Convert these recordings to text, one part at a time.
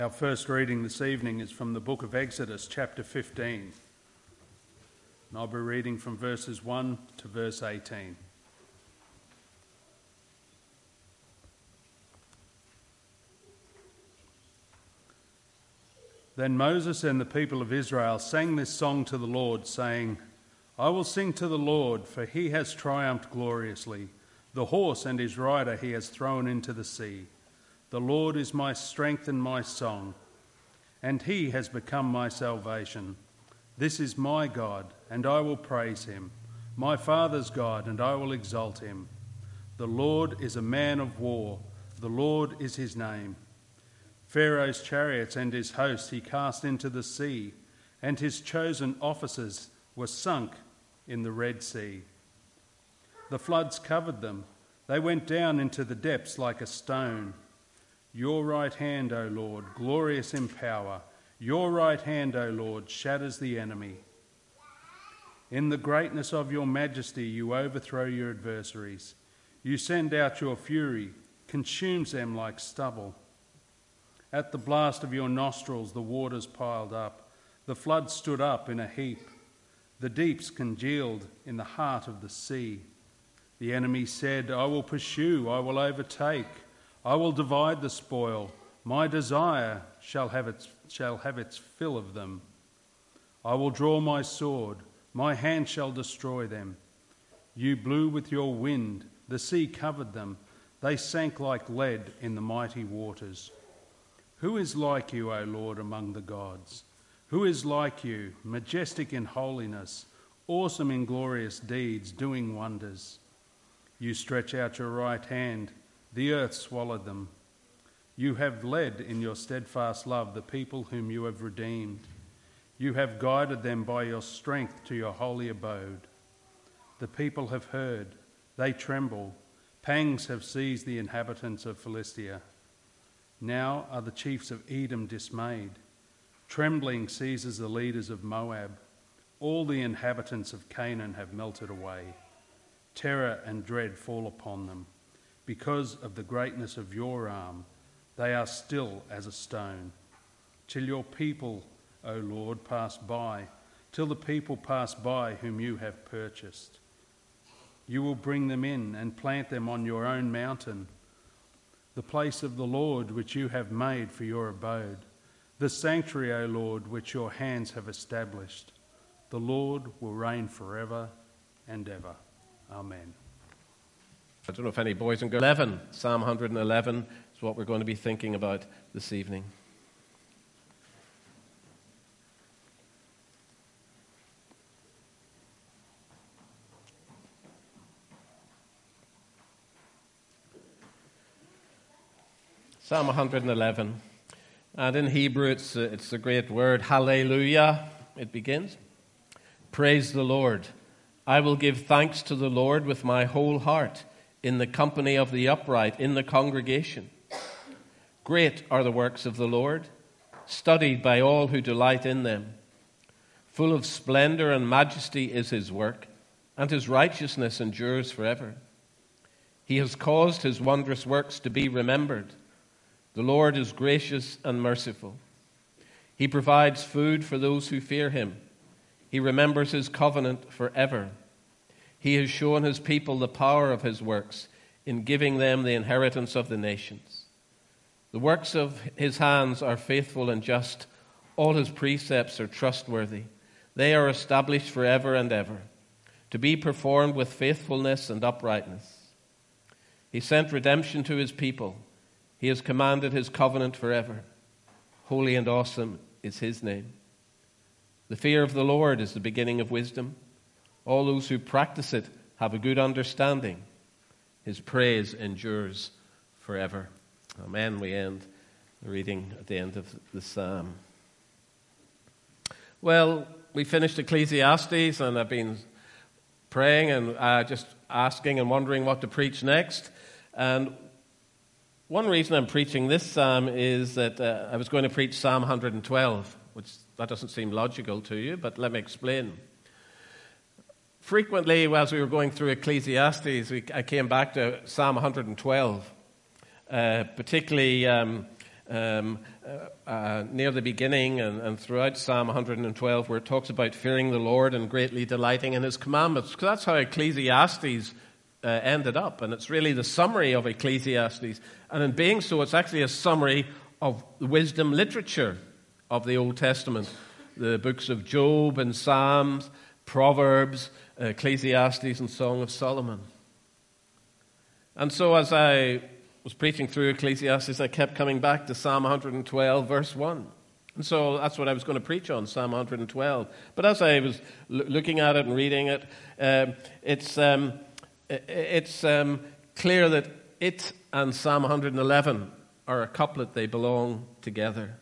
Our first reading this evening is from the book of Exodus, chapter 15. And I'll be reading from verses 1 to verse 18. Then Moses and the people of Israel sang this song to the Lord, saying, I will sing to the Lord, for he has triumphed gloriously. The horse and his rider he has thrown into the sea. The Lord is my strength and my song, and he has become my salvation. This is my God, and I will praise him, my father's God, and I will exalt him. The Lord is a man of war, the Lord is his name. Pharaoh's chariots and his host he cast into the sea, and his chosen officers were sunk in the Red Sea. The floods covered them, they went down into the depths like a stone. Your right hand, O Lord, glorious in power, your right hand, O Lord, shatters the enemy. In the greatness of your majesty you overthrow your adversaries. You send out your fury, consumes them like stubble. At the blast of your nostrils the waters piled up, the floods stood up in a heap. The deeps congealed in the heart of the sea. The enemy said, I will pursue, I will overtake. I will divide the spoil. My desire shall have its fill of them. I will draw my sword. My hand shall destroy them. You blew with your wind. The sea covered them. They sank like lead in the mighty waters. Who is like you, O Lord, among the gods? Who is like you, majestic in holiness, awesome in glorious deeds, doing wonders? You stretch out your right hand. The earth swallowed them. You have led in your steadfast love the people whom you have redeemed. You have guided them by your strength to your holy abode. The people have heard, they tremble. Pangs have seized the inhabitants of Philistia. Now are the chiefs of Edom dismayed. Trembling seizes the leaders of Moab. All the inhabitants of Canaan have melted away. Terror and dread fall upon them. Because of the greatness of your arm, they are still as a stone. Till your people, O Lord, pass by, till the people pass by whom you have purchased. You will bring them in and plant them on your own mountain, the place of the Lord which you have made for your abode, the sanctuary, O Lord, which your hands have established. The Lord will reign forever and ever. Amen. I don't know if any boys and girls. 11, Psalm 111 is what we're going to be thinking about this evening. Psalm 111. And in Hebrew, it's a great word, hallelujah, it begins. Praise the Lord. I will give thanks to the Lord with my whole heart, in the company of the upright, in the congregation. Great are the works of the Lord, studied by all who delight in them. Full of splendor and majesty is his work, and his righteousness endures forever. He has caused his wondrous works to be remembered. The Lord is gracious and merciful. He provides food for those who fear him. He remembers his covenant forever. He has shown his people the power of his works in giving them the inheritance of the nations. The works of his hands are faithful and just. All his precepts are trustworthy. They are established forever and ever, to be performed with faithfulness and uprightness. He sent redemption to his people. He has commanded his covenant forever. Holy and awesome is his name. The fear of the Lord is the beginning of wisdom. All those who practice it have a good understanding. His praise endures forever. Amen. We end the reading at the end of the psalm. Well, we finished Ecclesiastes, and I've been praying and just asking and wondering what to preach next. And one reason I'm preaching this psalm is that I was going to preach Psalm 112, which that doesn't seem logical to you, but let me explain. Frequently, as we were going through Ecclesiastes, I came back to Psalm 112, particularly near the beginning and throughout Psalm 112, where it talks about fearing the Lord and greatly delighting in his commandments. Because that's how Ecclesiastes ended up. And it's really the summary of Ecclesiastes. And in being so, it's actually a summary of the wisdom literature of the Old Testament. The books of Job and Psalms, Proverbs, Ecclesiastes, and Song of Solomon. And so as I was preaching through Ecclesiastes, I kept coming back to Psalm 112, verse 1. And so that's what I was going to preach on, Psalm 112. But as I was looking at it and reading it, it's clear that it and Psalm 111 are a couplet. They belong together.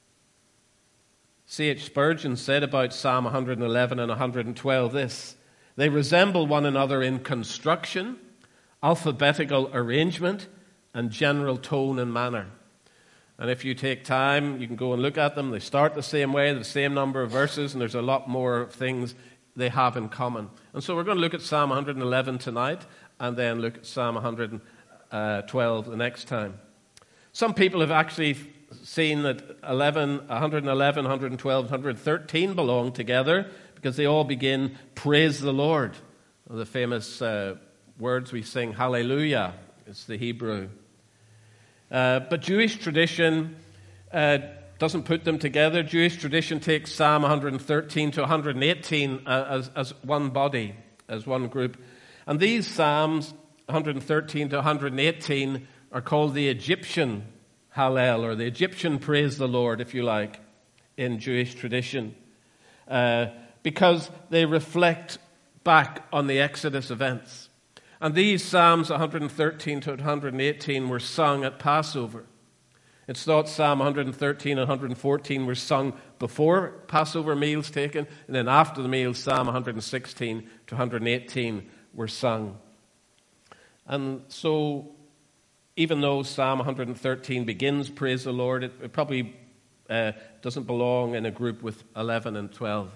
C.H. Spurgeon said about Psalm 111 and 112 this: they resemble one another in construction, alphabetical arrangement, and general tone and manner. And if you take time, you can go and look at them. They start the same way, the same number of verses, and there's a lot more things they have in common. And so we're going to look at Psalm 111 tonight, and then look at Psalm 112 the next time. Some people have actually seen that 111, 112, 113 belong together because they all begin, praise the Lord. The famous words we sing, hallelujah, it's the Hebrew. But Jewish tradition doesn't put them together. Jewish tradition takes Psalm 113 to 118 as one body, as one group. And these Psalms, 113 to 118, are called the Egyptian Hallel, or the Egyptian Praise the Lord, if you like, in Jewish tradition, because they reflect back on the Exodus events. And these Psalms, 113 to 118, were sung at Passover. It's thought Psalm 113 and 114 were sung before Passover meals taken, and then after the meals, Psalm 116 to 118 were sung. And so, even though Psalm 113 begins, praise the Lord, it probably doesn't belong in a group with 11 and 12.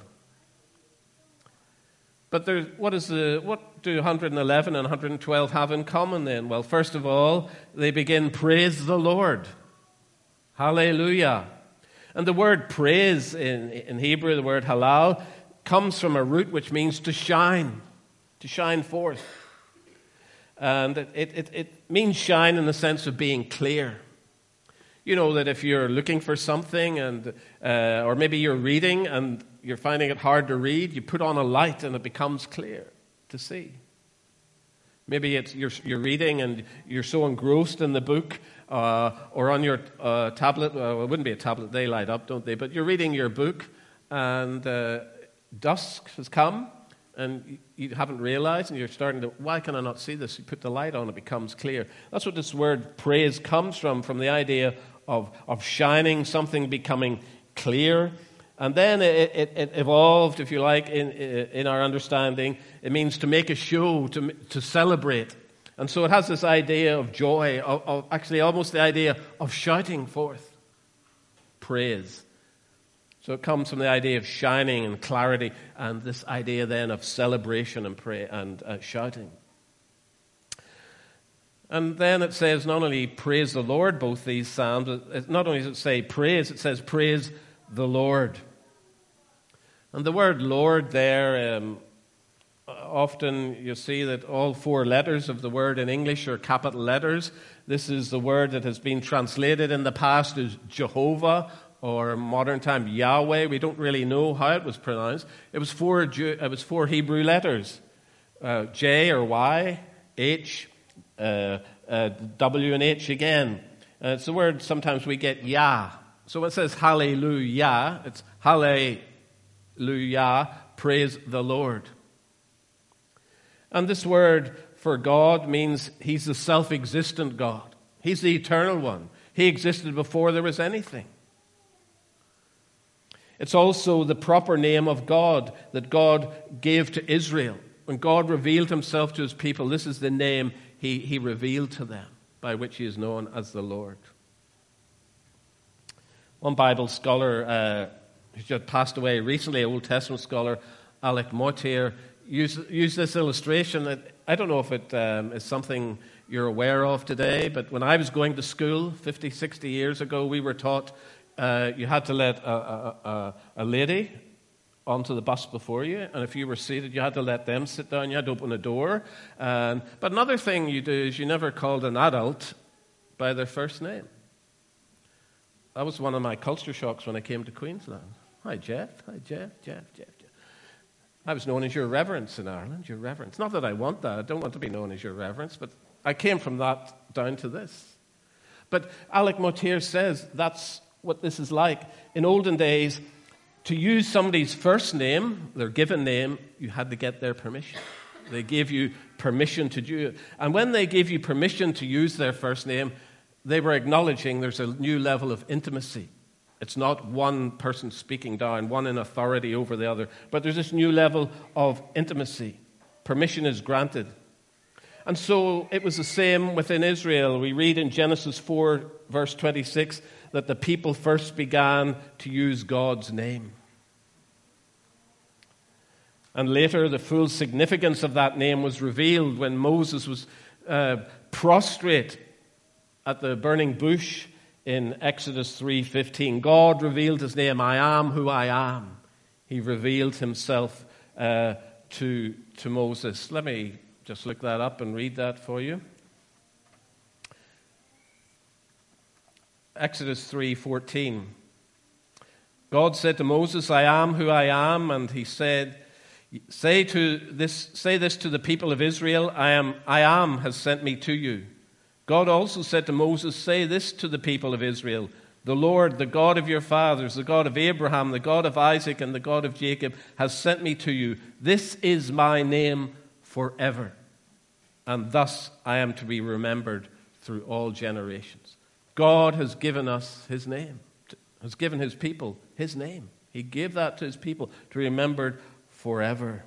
But what do 111 and 112 have in common then? Well, first of all, they begin, praise the Lord. Hallelujah. And the word praise in Hebrew, the word halal, comes from a root which means to shine forth. And it means shine in the sense of being clear. You know that if you're looking for something, and or maybe you're reading and you're finding it hard to read, you put on a light and it becomes clear to see. Maybe it's you're reading and you're so engrossed in the book, or on your tablet. Well, it wouldn't be a tablet; they light up, don't they? But you're reading your book, and dusk has come, and you haven't realized, and you're starting to, why can I not see this? You put the light on, it becomes clear. That's what this word praise comes from the idea of shining, something becoming clear. And then it evolved, if you like, in our understanding. It means to make a show, to celebrate. And so it has this idea of joy, of actually almost the idea of shouting forth praise. So it comes from the idea of shining and clarity, and this idea then of celebration and shouting. And then it says not only praise the Lord, both these psalms, not only does it say praise, it says praise the Lord. And the word Lord there, often you see that all four letters of the word in English are capital letters. This is the word that has been translated in the past as Jehovah, or modern time Yahweh. We don't really know how it was pronounced. It was four Hebrew letters, J or Y, H, W and H again. It's the word sometimes we get Yah. So when it says hallelujah, it's hallelujah, praise the Lord. And this word for God means he's the self-existent God. He's the eternal one. He existed before there was anything. It's also the proper name of God that God gave to Israel. When God revealed himself to his people, this is the name he revealed to them, by which he is known as the Lord. One Bible scholar who just passed away recently, an Old Testament scholar, Alec Motyer, use this illustration. I don't know if it is something you're aware of today, but when I was going to school 50, 60 years ago, we were taught you had to let a lady onto the bus before you, and if you were seated, you had to let them sit down. You had to open a door. But another thing you do is you never called an adult by their first name. That was one of my culture shocks when I came to Queensland. Hi, Jeff. Hi, Jeff. I was known as Your Reverence in Ireland, Your Reverence. Not that I want that. I don't want to be known as Your Reverence, but I came from that down to this. But Alec Motyer says that's what this is like. In olden days, to use somebody's first name, their given name, you had to get their permission. They gave you permission to do it. And when they gave you permission to use their first name, they were acknowledging there's a new level of intimacy. It's not one person speaking down, one in authority over the other, but there's this new level of intimacy. Permission is granted. And so it was the same within Israel. We read in Genesis 4, verse 26, that the people first began to use God's name. And later, the full significance of that name was revealed when Moses was prostrate at the burning bush in Exodus 3:15. God revealed his name, I am who I am. He revealed himself to Moses. Let me just look that up and read that for you. Exodus 3:14. God said to Moses, I am who I am, and he said, Say this to the people of Israel, I am has sent me to you. God also said to Moses, say this to the people of Israel, the Lord, the God of your fathers, the God of Abraham, the God of Isaac, and the God of Jacob, has sent me to you. This is my name forever, and thus I am to be remembered through all generations. God has given us his name, has given his people his name. He gave that to his people to be remembered forever.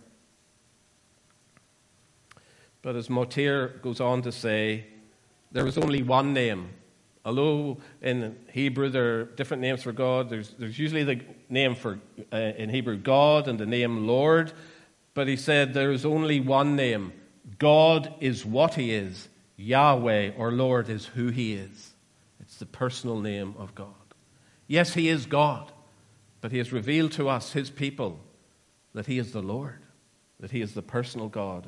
But as Motyer goes on to say, there was only one name. Although in Hebrew there are different names for God, there's usually the name for, in Hebrew, God, and the name Lord. But he said there is only one name. God is what he is. Yahweh, or Lord, is who he is. It's the personal name of God. Yes, he is God, but he has revealed to us, his people, that he is the Lord, that he is the personal God.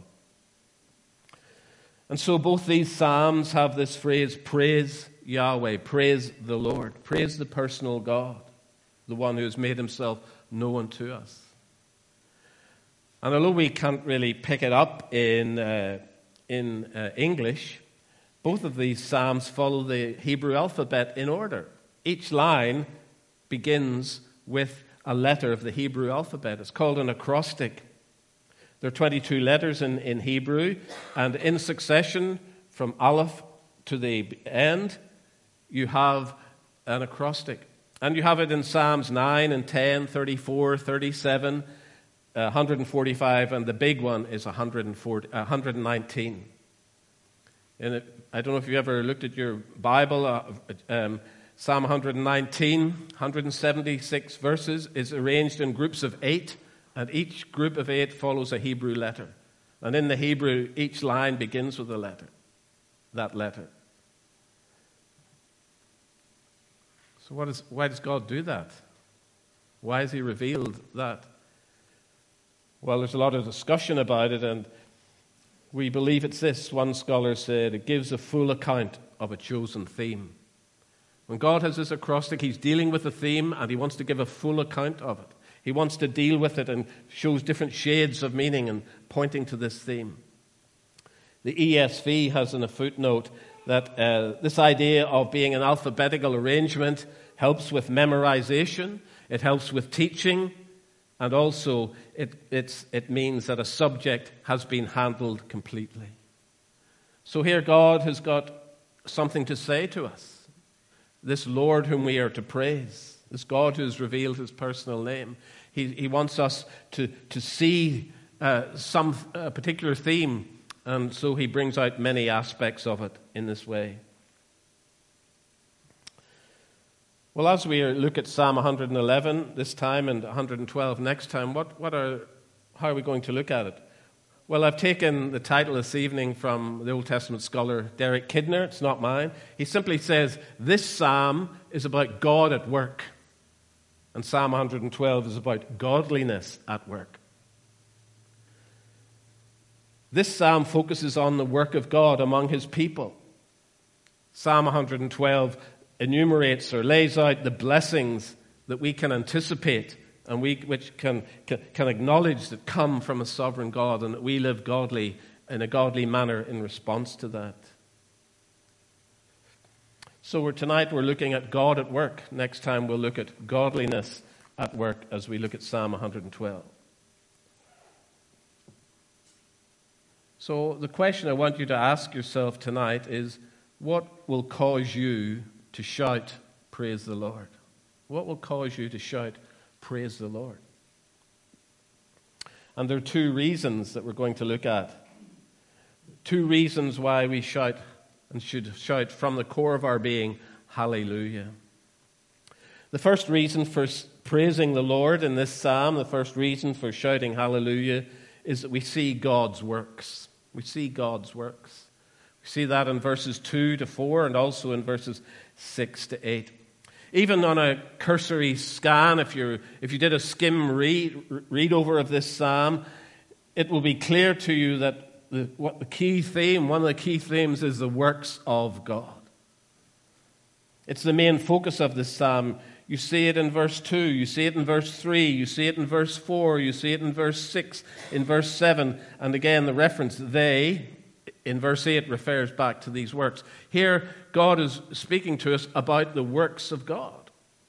And so both these psalms have this phrase, praise Yahweh, praise the Lord, praise the personal God, the one who has made himself known to us. And although we can't really pick it up in English, both of these psalms follow the Hebrew alphabet in order. Each line begins with a letter of the Hebrew alphabet. It's called an acrostic. There are 22 letters in Hebrew, and in succession from Aleph to the end, you have an acrostic. And you have it in Psalms 9 and 10, 34, 37, 145, and the big one is 119. And I don't know if you ever looked at your Bible, Psalm 119, 176 verses, is arranged in groups of 8, and each group of 8 follows a Hebrew letter. And in the Hebrew, each line begins with a letter, that letter. So why does God do that? Why has he revealed that? Well, there's a lot of discussion about it, and we believe it's this. One scholar said, it gives a full account of a chosen theme. When God has this acrostic, he's dealing with a theme, and he wants to give a full account of it. He wants to deal with it and shows different shades of meaning and pointing to this theme. The ESV has in a footnote that this idea of being an alphabetical arrangement helps with memorization, it helps with teaching, and also it means that a subject has been handled completely. So here God has got something to say to us. This Lord whom we are to praise, this God who has revealed his personal name, he wants us to see some particular theme, and so he brings out many aspects of it in this way. Well, as we look at Psalm 111 this time and 112 next time, how are we going to look at it? Well, I've taken the title this evening from the Old Testament scholar Derek Kidner. It's not mine. He simply says, this psalm is about God at work. And Psalm 112 is about godliness at work. This psalm focuses on the work of God among his people. Psalm 112 enumerates or lays out the blessings that we can anticipate and which can acknowledge that come from a sovereign God, and that we live godly in a godly manner in response to that. So tonight we're looking at God at work. Next time we'll look at godliness at work as we look at Psalm 112. So the question I want you to ask yourself tonight is, what will cause you to shout, praise the Lord? What will cause you to shout, praise the Lord? And there are two reasons that we're going to look at. Two reasons why we shout and should shout from the core of our being, hallelujah. The first reason for praising the Lord in this psalm, the first reason for shouting hallelujah, is that we see God's works. We see God's works. We see that in verses 2 to 4 and also in verses 6 to 8. Even on a cursory scan, if you did a skim read over of this psalm, it will be clear to you that one of the key themes is the works of God. It's the main focus of this psalm. You see it in verse 2, you see it in verse 3, you see it in verse 4, you see it in verse 6, in verse 7, and again the reference they in verse 8 refers back to these works. Here, God is speaking to us about the works of God.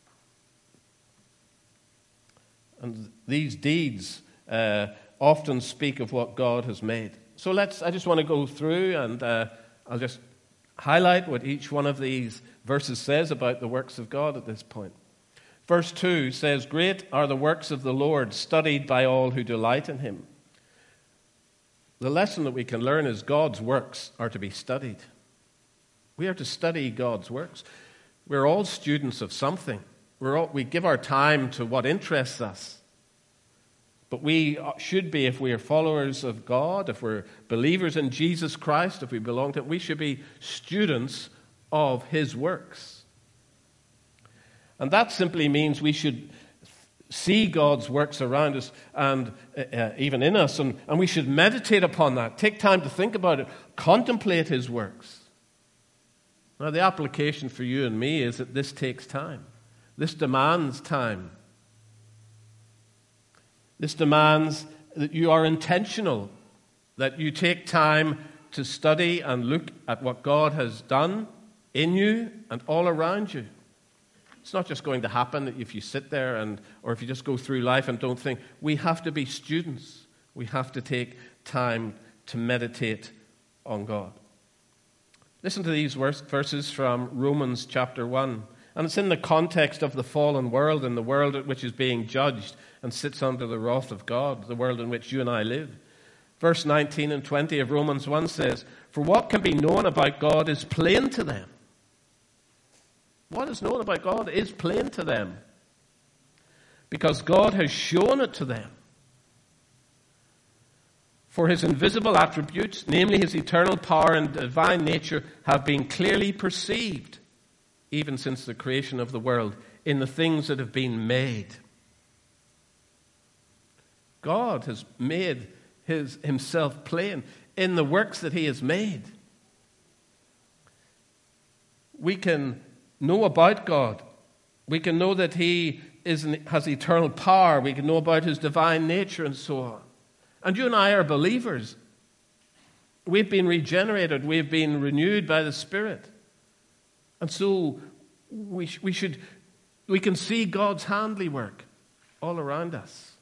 And these deeds often speak of what God has made. So I just want to go through and I'll just highlight what each one of these verses says about the works of God at this point. Verse 2 says, "Great are the works of the Lord, studied by all who delight in him." The lesson that we can learn is God's works are to be studied. We are to study God's works. We're all students of something. We give our time to what interests us. But we should be, if we are followers of God, if we're believers in Jesus Christ, if we belong to him, we should be students of his works. And that simply means we should see God's works around us and even in us, and we should meditate upon that. Take time to think about it. Contemplate his works. Now, the application for you and me is that this takes time. This demands time. This demands that you are intentional, that you take time to study and look at what God has done in you and all around you. It's not just going to happen if you sit there or if you just go through life and don't think. We have to be students. We have to take time to meditate on God. Listen to these verses from Romans chapter 1. And it's in the context of the fallen world and the world which is being judged and sits under the wrath of God, the world in which you and I live. Verse 19 and 20 of Romans 1 says, "For what can be known about God is plain to them." What is known about God is plain to them, because God has shown it to them. For his invisible attributes, namely his eternal power and divine nature, have been clearly perceived, even since the creation of the world, in the things that have been made. God has made himself plain in the works that he has made. We can know about God. We can know that he has eternal power. We can know about his divine nature and so on. And you and I are believers. We've been regenerated. We've been renewed by the Spirit. And so we can see God's handiwork all around us.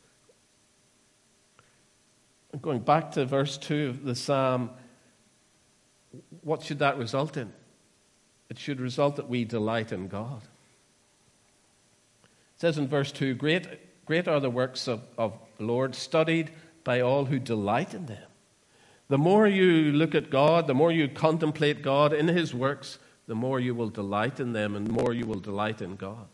And going back to verse 2 of the psalm, what should that result in? It should result that we delight in God. It says in verse 2, Great are the works of the Lord, studied by all who delight in them. The more you look at God, the more you contemplate God in his works, the more you will delight in them and the more you will delight in God.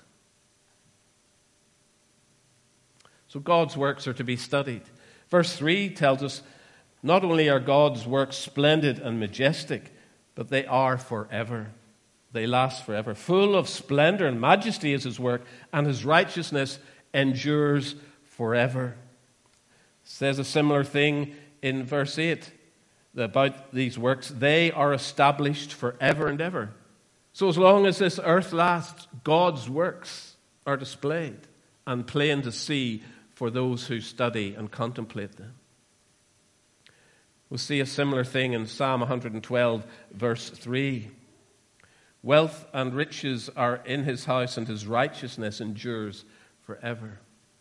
So God's works are to be studied. Verse 3 tells us Not only are God's works splendid and majestic, but they are forever. They last forever. Full of splendor and majesty is his work, and his righteousness endures forever. It says a similar thing in verse 8 about these works. They are established forever and ever. So as long as this earth lasts, God's works are displayed and plain to see for those who study and contemplate them. We'll see a similar thing in Psalm 112, verse 3. Wealth and riches are in his house, and his righteousness endures forever.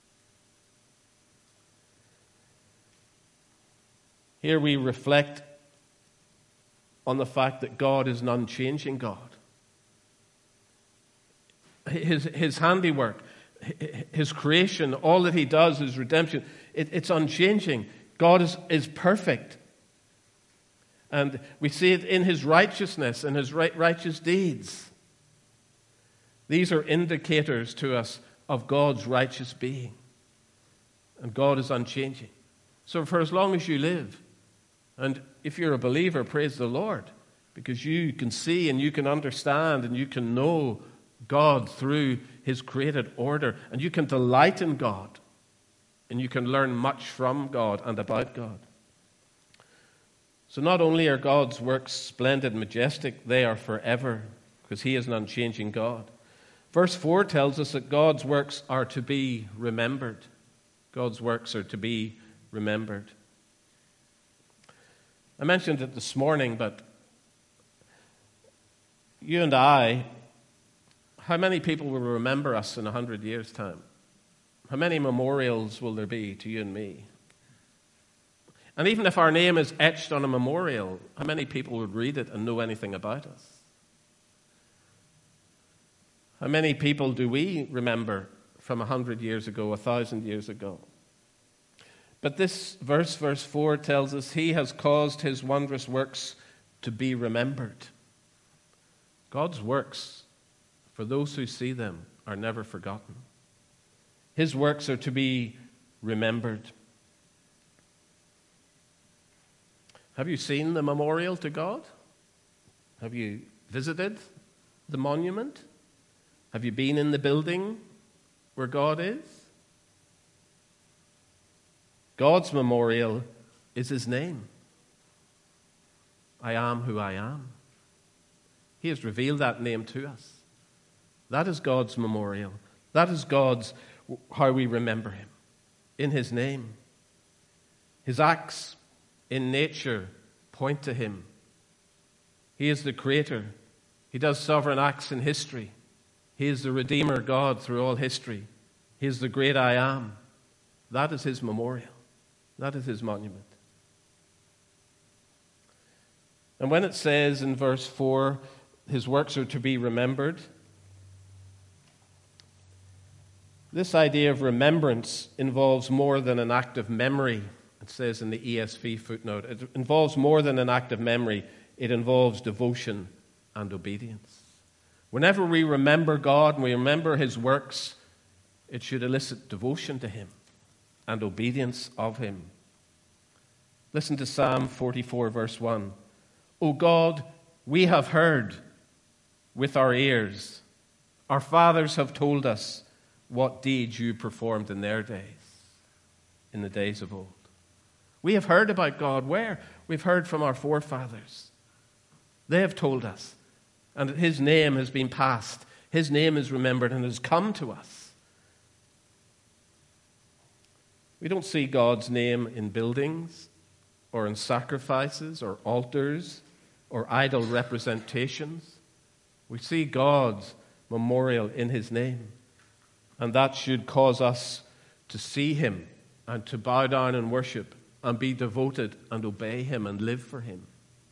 Here we reflect on the fact that God is an unchanging God. His handiwork, his creation, all that he does, his redemption, it's unchanging. God is perfect. And we see it in his righteousness and his righteous deeds. These are indicators to us of God's righteous being. And God is unchanging. So for as long as you live, and if you're a believer, praise the Lord, because you can see and you can understand and you can know God through his created order, and you can delight in God, and you can learn much from God and about God. So not only are God's works splendid and majestic, they are forever, because he is an unchanging God. Verse 4 tells us that God's works are to be remembered. God's works are to be remembered. I mentioned it this morning, but you and I, how many people will remember us in 100 years' time? How many memorials will there be to you and me? And even if our name is etched on a memorial, how many people would read it and know anything about us? How many people do we remember from 100 years ago, 1,000 years ago? But this verse 4, tells us he has caused his wondrous works to be remembered. God's works, for those who see them, are never forgotten. His works are to be remembered. Have you seen the memorial to God? Have you visited the monument? Have you been in the building where God is? God's memorial is his name. I am who I am. He has revealed that name to us. That is God's memorial. That is God's, how we remember him, in his name. His acts in nature point to him. He is the creator. He does sovereign acts in history. He is the Redeemer God through all history. He is the great I am. That is his memorial. That is his monument. And when it says in verse 4, his works are to be remembered, this idea of remembrance involves more than an act of memory. It says in the ESV footnote, it involves more than an act of memory. It involves devotion and obedience. Whenever we remember God and we remember his works, it should elicit devotion to him and obedience of him. Listen to Psalm 44, verse 1. O God, we have heard with our ears. Our fathers have told us what deeds you performed in their days, in the days of old. We have heard about God. Where? We've heard from our forefathers. They have told us. And his name has been passed. His name is remembered and has come to us. We don't see God's name in buildings or in sacrifices or altars or idol representations. We see God's memorial in his name. And that should cause us to see him and to bow down and worship and be devoted and obey him and live for him.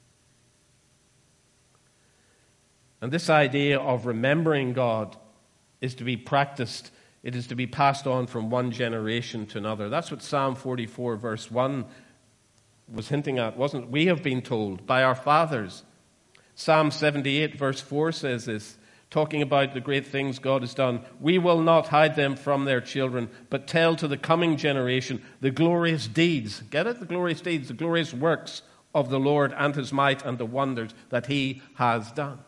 And this idea of remembering God is to be practiced. It is to be passed on from one generation to another. That's what Psalm 44, verse 1 was hinting at, wasn't it? We have been told by our fathers. Psalm 78, verse 4 says this, talking about the great things God has done. We will not hide them from their children, but tell to the coming generation the glorious deeds. Get it? The glorious deeds, the glorious works of the Lord and his might and the wonders that he has done.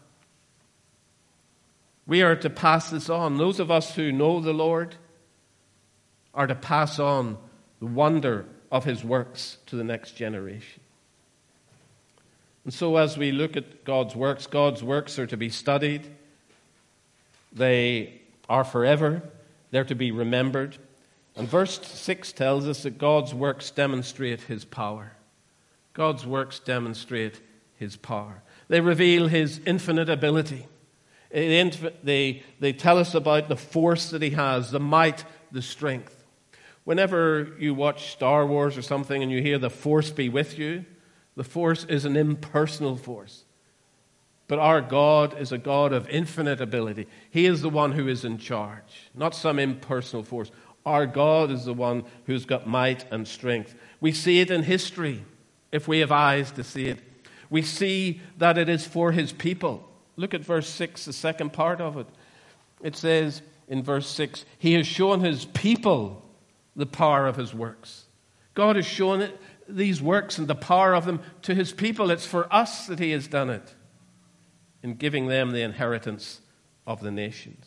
We are to pass this on. Those of us who know the Lord are to pass on the wonder of his works to the next generation. And so as we look at God's works are to be studied. They are forever. They're to be remembered. And verse 6 tells us that God's works demonstrate his power. God's works demonstrate his power. They reveal his infinite ability. They tell us about the force that he has, the might, the strength. Whenever you watch Star Wars or something and you hear the force be with you, the force is an impersonal force. But our God is a God of infinite ability. He is the one who is in charge, not some impersonal force. Our God is the one who's got might and strength. We see it in history, if we have eyes to see it. We see that it is for his people. Look at verse 6, the second part of it. It says in verse 6, he has shown his people the power of his works. God has shown these works and the power of them to his people. It's for us that he has done it, in giving them the inheritance of the nations.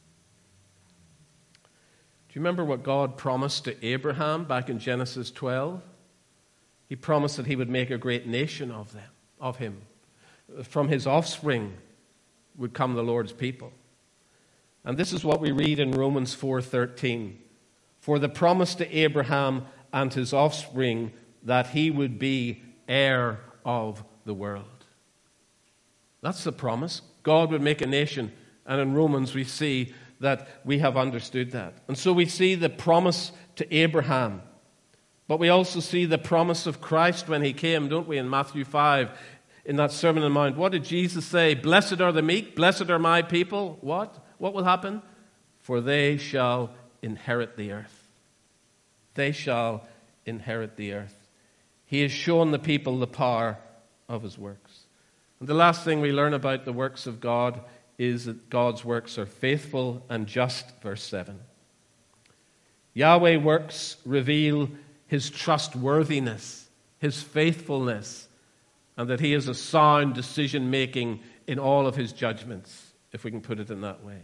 Do you remember what God promised to Abraham back in Genesis 12? He promised that he would make a great nation of him. From his offspring would come the Lord's people. And this is what we read in Romans 4:13. For the promise to Abraham and his offspring that he would be heir of the world. That's the promise. God would make a nation. And in Romans we see that we have understood that. And so we see the promise to Abraham. But we also see the promise of Christ when he came, don't we, in Matthew 5, in that Sermon on the Mount. What did Jesus say? Blessed are the meek, blessed are my people. What? What will happen? For they shall inherit the earth. They shall inherit the earth. He has shown the people the power of his works. And the last thing we learn about the works of God is that God's works are faithful and just, verse 7. Yahweh's works reveal his trustworthiness, his faithfulness, and that he is a sound decision-making in all of his judgments, if we can put it in that way.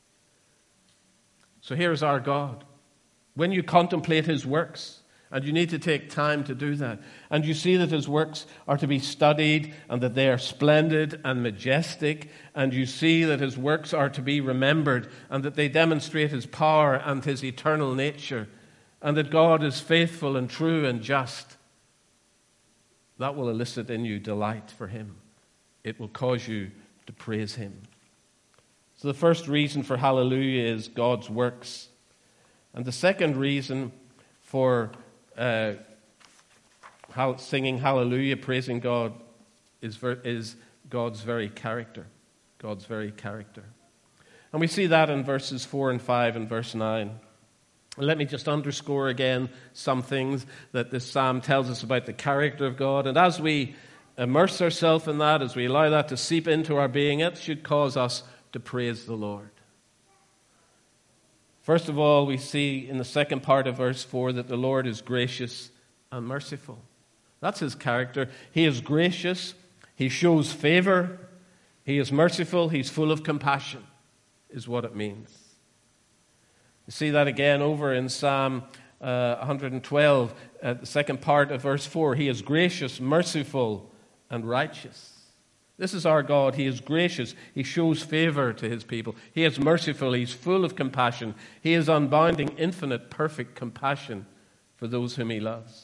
So here's our God. When you contemplate his works, and you need to take time to do that, and you see that his works are to be studied and that they are splendid and majestic, and you see that his works are to be remembered and that they demonstrate his power and his eternal nature, and that God is faithful and true and just, that will elicit in you delight for him. It will cause you to praise him. So the first reason for hallelujah is God's works. And the second reason for singing hallelujah, praising God, is God's very character. God's very character. And we see that in verses 4 and 5 and verse 9. Let me just underscore again some things that this psalm tells us about the character of God. And as we immerse ourselves in that, as we allow that to seep into our being, it should cause us to praise the Lord. First of all, we see in the second part of verse 4 that the Lord is gracious and merciful. That's his character. He is gracious. He shows favor. He is merciful. He's full of compassion, is what it means. You see that again over in Psalm 112, the second part of verse 4. He is gracious, merciful, and righteous. This is our God. He is gracious. He shows favor to his people. He is merciful. He's full of compassion. He is unbounding, infinite, perfect compassion for those whom he loves.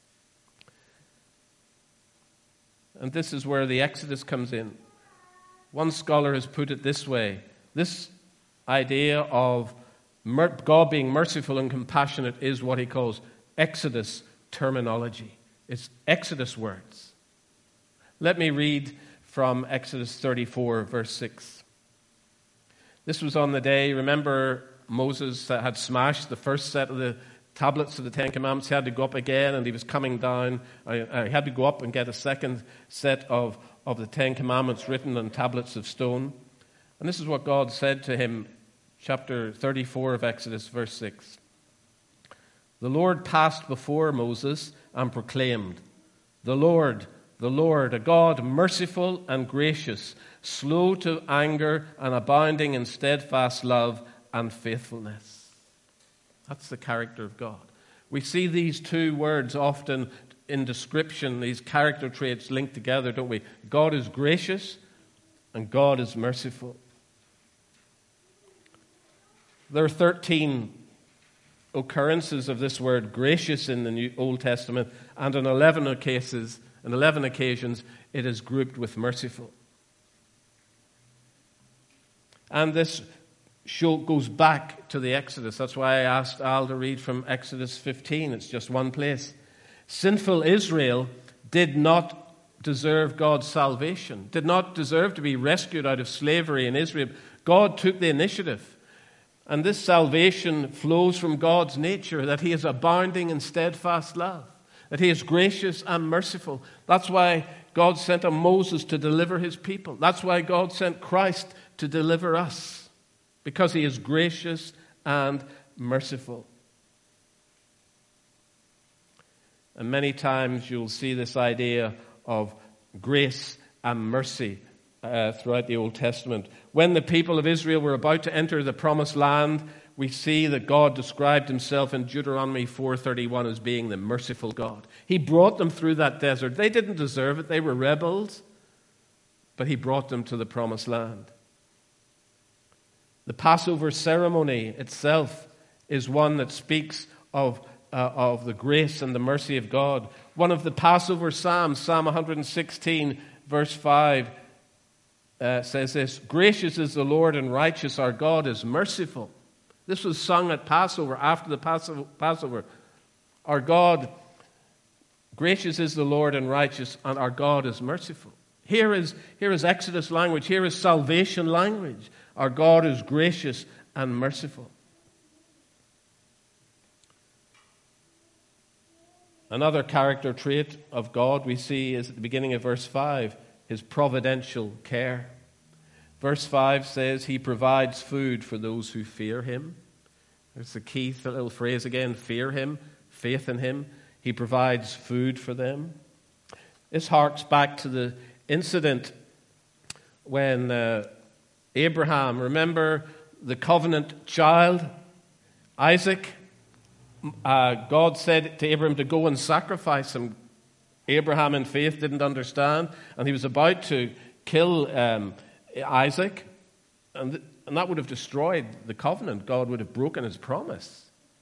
And this is where the Exodus comes in. One scholar has put it this way. This idea of God being merciful and compassionate is what he calls Exodus terminology. It's Exodus words. Let me read from Exodus 34, verse 6. This was on the day, remember, Moses had smashed the first set of the tablets of the Ten Commandments. He had to go up again, and he was coming down. He had to go up and get a second set of the Ten Commandments written on tablets of stone. And this is what God said to him, chapter 34 of Exodus, verse 6. The Lord passed before Moses and proclaimed, the Lord, a God merciful and gracious, slow to anger and abounding in steadfast love and faithfulness. That's the character of God. We see these two words often in description, these character traits linked together, don't we? God is gracious and God is merciful. There are 13 occurrences of this word gracious in the Old Testament, and on 11 occasions it is grouped with merciful. And this goes back to the Exodus. That's why I asked Al to read from Exodus 15. It's just one place. Sinful Israel did not deserve God's salvation, did not deserve to be rescued out of slavery in Israel. God took the initiative. And this salvation flows from God's nature, that he is abounding in steadfast love, that he is gracious and merciful. That's why God sent a Moses to deliver his people. That's why God sent Christ to deliver us, because he is gracious and merciful. And many times you'll see this idea of grace and mercy throughout the Old Testament. When the people of Israel were about to enter the promised land, we see that God described himself in Deuteronomy 4:31 as being the merciful God. He brought them through that desert. They didn't deserve it. They were rebels. But he brought them to the promised land. The Passover ceremony itself is one that speaks of the grace and the mercy of God. One of the Passover Psalms, Psalm 116, verse 5, says this: gracious is the Lord and righteous, our God is merciful. This was sung at Passover, after the Passover. Our God, gracious is the Lord and righteous, and our God is merciful. Here is Exodus language. Here is salvation language. Our God is gracious and merciful. Another character trait of God we see is at the beginning of verse 5, his providential care. Verse 5 says he provides food for those who fear him. There's the key little phrase again: fear him, faith in him. He provides food for them. This harks back to the incident when Abraham, remember the covenant child, Isaac? God said to Abraham to go and sacrifice him. Abraham in faith didn't understand, and he was about to kill Isaac, and that would have destroyed the covenant. God would have broken his promise.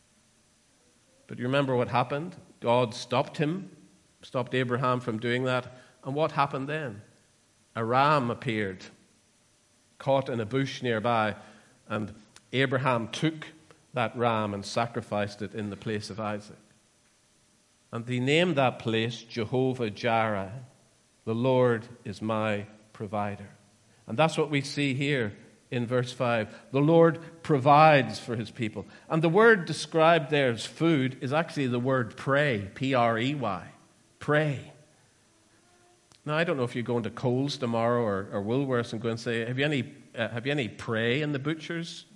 But you remember what happened? God stopped Abraham from doing that. And what happened then? A ram appeared, caught in a bush nearby, and Abraham took that ram and sacrificed it in the place of Isaac. And he named that place Jehovah Jireh. The Lord is my provider. And that's what we see here in verse 5. The Lord provides for his people. And the word described there as food is actually the word pray, P-R-E-Y, pray. Now, I don't know if you're going to Coles tomorrow or Woolworths and go and say, have you any prey in the butcher's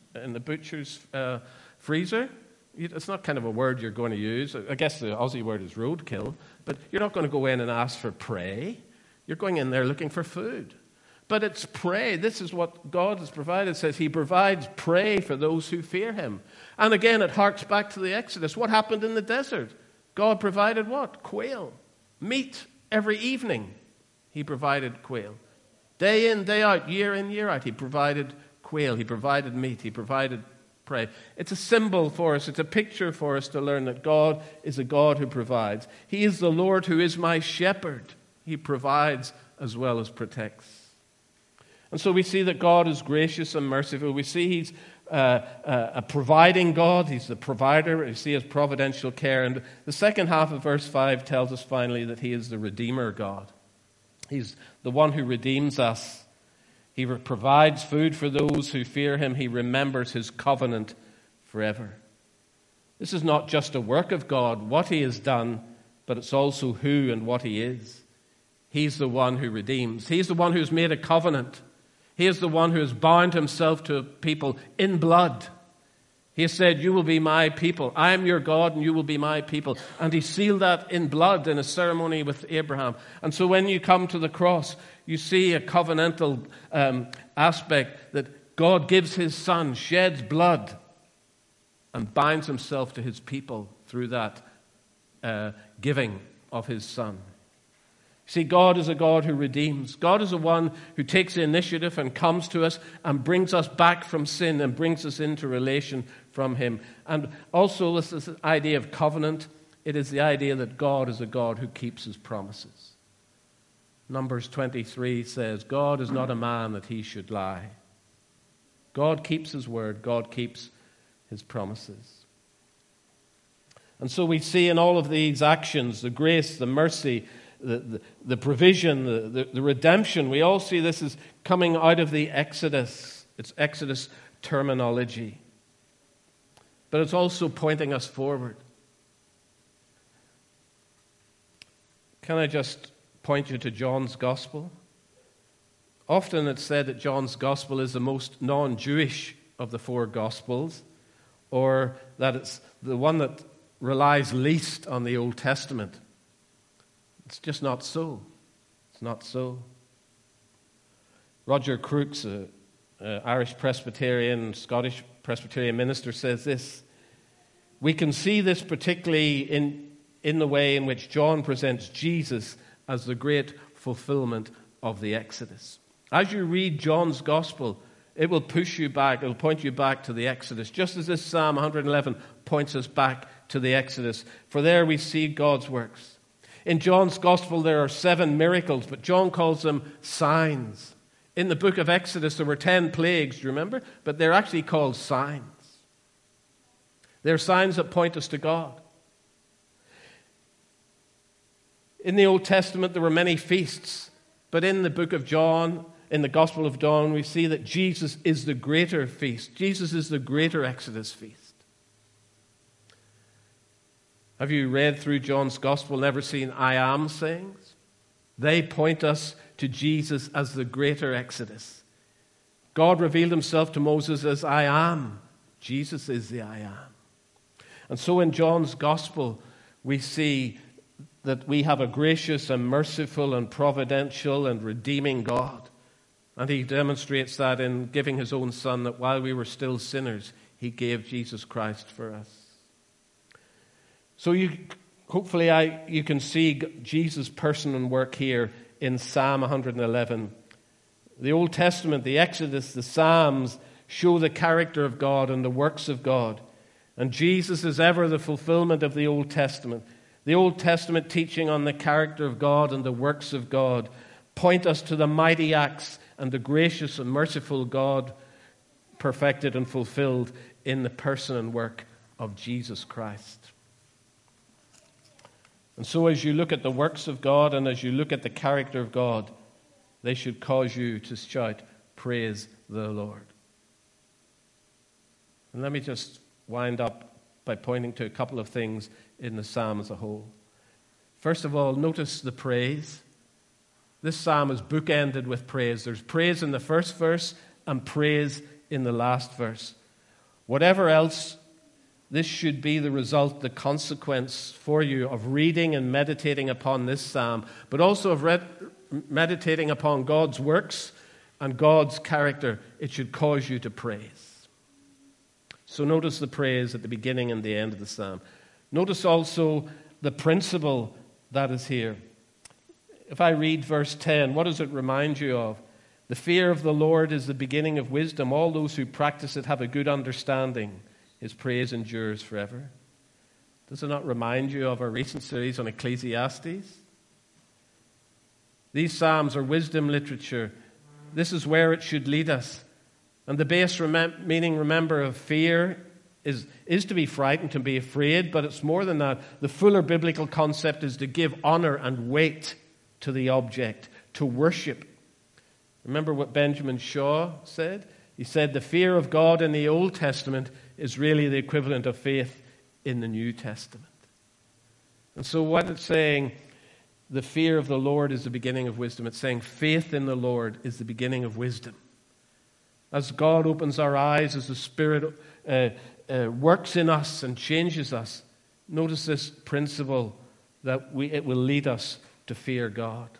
freezer? It's not kind of a word you're going to use. I guess the Aussie word is roadkill, but you're not going to go in and ask for prey. You're going in there looking for food. But it's prey. This is what God has provided. It says he provides prey for those who fear him. And again, it harks back to the Exodus. What happened in the desert? God provided what? Quail. Meat every evening. He provided quail. Day in, day out, year in, year out, he provided quail. He provided meat. He provided prey. It's a symbol for us. It's a picture for us to learn that God is a God who provides. He is the Lord who is my shepherd. He provides as well as protects. And so we see that God is gracious and merciful. We see he's a providing God. He's the provider. We see his providential care. And the second half of verse 5 tells us finally that he is the Redeemer God. He's the one who redeems us. He provides food for those who fear him. He remembers his covenant forever. This is not just a work of God, what he has done, but it's also who and what he is. He's the one who redeems. He's the one who's made a covenant. He is the one who has bound himself to people in blood. He has said, you will be my people. I am your God and you will be my people. And he sealed that in blood in a ceremony with Abraham. And so when you come to the cross, you see a covenantal aspect that God gives his son, sheds blood, and binds himself to his people through that giving of his son. See, God is a God who redeems. God is the one who takes the initiative and comes to us and brings us back from sin and brings us into relation from him. And also this idea of covenant, it is the idea that God is a God who keeps his promises. Numbers 23 says, God is not a man that he should lie. God keeps his word. God keeps his promises. And so we see in all of these actions, the grace, the mercy, the provision, the redemption, we all see this as coming out of the Exodus. It's Exodus terminology. But it's also pointing us forward. Can I just point you to John's Gospel? Often it's said that John's Gospel is the most non-Jewish of the four Gospels, or that it's the one that relies least on the Old Testament. It's just not so. It's not so. Roger Crooks, an Irish Presbyterian, Scottish Presbyterian minister, says this: we can see this particularly in the way in which John presents Jesus as the great fulfillment of the Exodus. As you read John's Gospel, it will push you back, it will point you back to the Exodus, just as this Psalm 111 points us back to the Exodus. For there we see God's works. In John's Gospel there are 7 miracles, but John calls them signs. In the book of Exodus there were 10 plagues, do you remember? But they're actually called signs. They're signs that point us to God. In the Old Testament there were many feasts, but in the book of John, in the Gospel of John, we see that Jesus is the greater feast. Jesus is the greater Exodus feast. Have you read through John's Gospel, never seen I am sayings? They point us to Jesus as the greater Exodus. God revealed himself to Moses as I am. Jesus is the I am. And so in John's Gospel, we see that we have a gracious and merciful and providential and redeeming God. And he demonstrates that in giving his own Son, that while we were still sinners, he gave Jesus Christ for us. So hopefully you can see Jesus' person and work here in Psalm 111. The Old Testament, the Exodus, the Psalms show the character of God and the works of God. And Jesus is ever the fulfillment of the Old Testament. The Old Testament teaching on the character of God and the works of God point us to the mighty acts and the gracious and merciful God perfected and fulfilled in the person and work of Jesus Christ. And so as you look at the works of God and as you look at the character of God, they should cause you to shout, praise the Lord. And let me just wind up by pointing to a couple of things in the psalm as a whole. First of all, notice the praise. This psalm is bookended with praise. There's praise in the first verse and praise in the last verse. Whatever else, this should be the result, the consequence for you of reading and meditating upon this psalm, but also of meditating upon God's works and God's character. It should cause you to praise. So notice the praise at the beginning and the end of the psalm. Notice also the principle that is here. If I read verse 10, what does it remind you of? The fear of the Lord is the beginning of wisdom. All those who practice it have a good understanding. His praise endures forever. Does it not remind you of our recent series on Ecclesiastes? These psalms are wisdom literature. This is where it should lead us. And the base meaning, remember, of fear is to be frightened, to be afraid, but it's more than that. The fuller biblical concept is to give honor and weight to the object, to worship. Remember what Benjamin Shaw said? He said the fear of God in the Old Testament is really the equivalent of faith in the New Testament. And so what it's saying, the fear of the Lord is the beginning of wisdom. It's saying faith in the Lord is the beginning of wisdom. As God opens our eyes, as the Spirit works in us and changes us, notice this principle that it will lead us to fear God.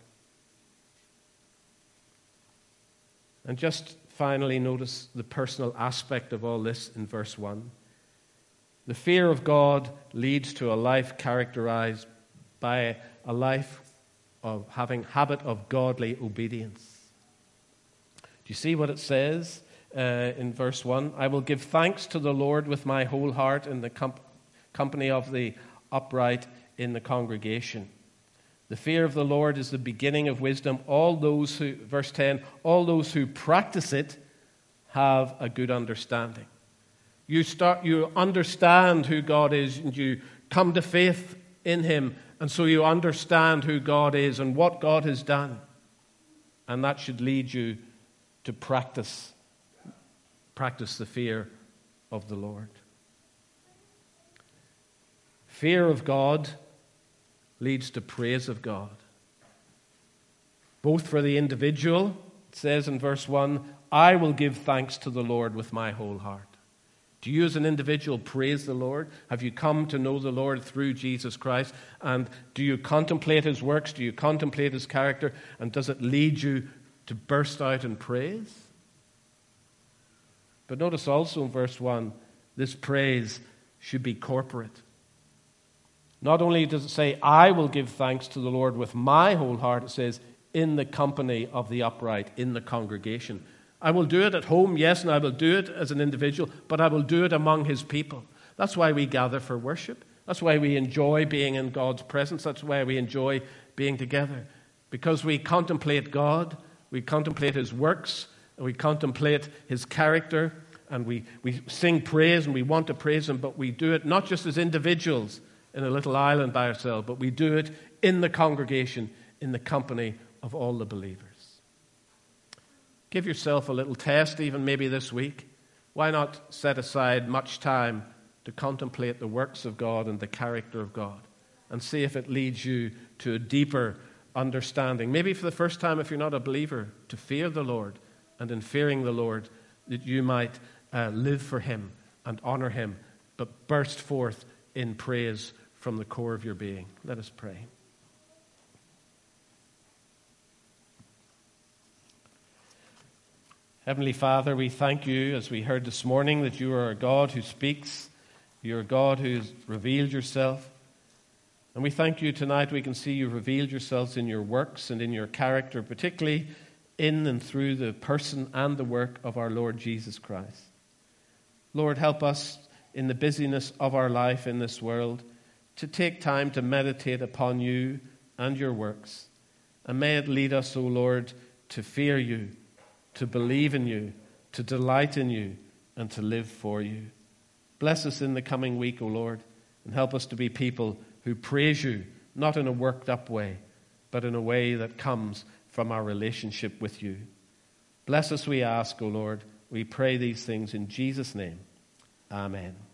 And just finally notice the personal aspect of all this in verse 1. The fear of God leads to a life characterized by a life of having habit of godly obedience. Do you see what it says in verse 1? I will give thanks to the Lord with my whole heart in the company of the upright in the congregation. The fear of the Lord is the beginning of wisdom. Verse 10, all those who practice it have a good understanding. You understand who God is, and you come to faith in Him, and so you understand who God is and what God has done. And that should lead you to practice the fear of the Lord. Fear of God leads to praise of God. Both for the individual, it says in verse 1, I will give thanks to the Lord with my whole heart. Do you as an individual praise the Lord? Have you come to know the Lord through Jesus Christ? And do you contemplate His works? Do you contemplate His character? And does it lead you to burst out in praise? But notice also in verse 1, this praise should be corporate. Not only does it say, I will give thanks to the Lord with my whole heart, it says, in the company of the upright, in the congregation. I will do it at home, yes, and I will do it as an individual, but I will do it among His people. That's why we gather for worship. That's why we enjoy being in God's presence. That's why we enjoy being together. Because we contemplate God, we contemplate His works, and we contemplate His character, and we sing praise, and we want to praise Him, but we do it not just as individuals in a little island by ourselves, but we do it in the congregation, in the company of all the believers. Give yourself a little test, even maybe this week. Why not set aside much time to contemplate the works of God and the character of God, and see if it leads you to a deeper understanding. Maybe for the first time, if you're not a believer, to fear the Lord, and in fearing the Lord, that you might live for Him and honor Him, but burst forth in praise from the core of your being. Let us pray. Heavenly Father, we thank You, as we heard this morning, that You are a God who speaks. You're a God who's revealed Yourself. And we thank You tonight we can see You revealed Yourselves in Your works and in Your character, particularly in and through the person and the work of our Lord Jesus Christ. Lord, help us in the busyness of our life in this world to take time to meditate upon You and Your works. And may it lead us, O Lord, to fear You, to believe in You, to delight in You, and to live for You. Bless us in the coming week, O Lord, and help us to be people who praise You, not in a worked-up way, but in a way that comes from our relationship with You. Bless us, we ask, O Lord. We pray these things in Jesus' name. Amen.